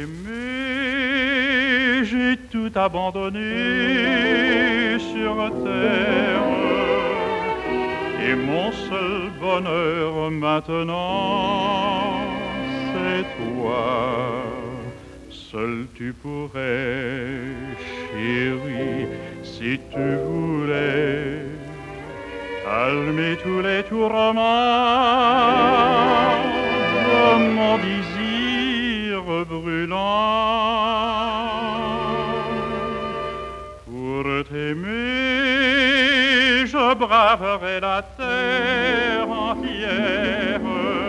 t'aimer, j'ai tout abandonné sur terre. Et mon seul bonheur maintenant, c'est toi. Seul tu pourrais, chérie, si tu voulais, calmer tous les tourments de mon désir brûlant. Pour t'aimer, je braverai la terre entière,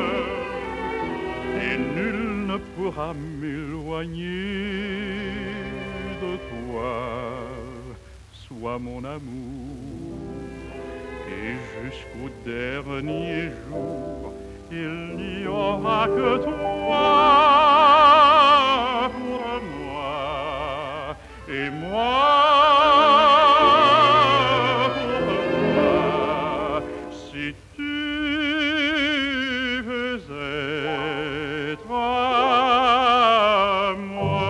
et nul ne pourra m'éloigner de toi. Sois mon amour, et jusqu'au dernier jour, il n'y aura que toi pour moi, et moi pour toi. Si tu veux être à moi.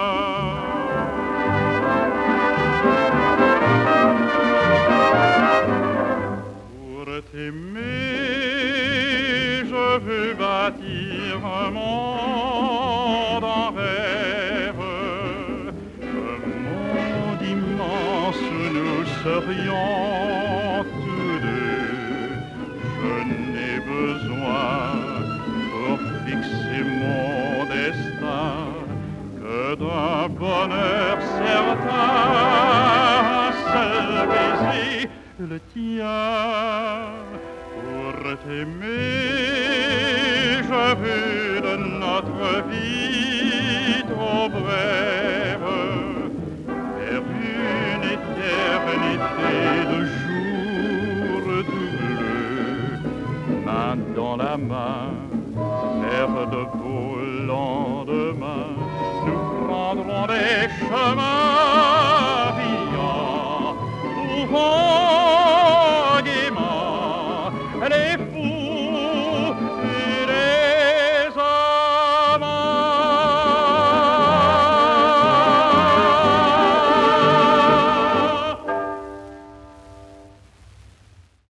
Pour t'aimer, je veux bâtir un monde en rêve, un monde immense où nous serions tous deux. Je n'ai besoin pour fixer mon destin que d'un bonheur certain, un seul baiser, le tien. Pour t'aimer, je veux de notre vie trop brève vers une éternité de jours tout bleus, main dans la main, vers de beaux lendemains. Nous prendrons des chemins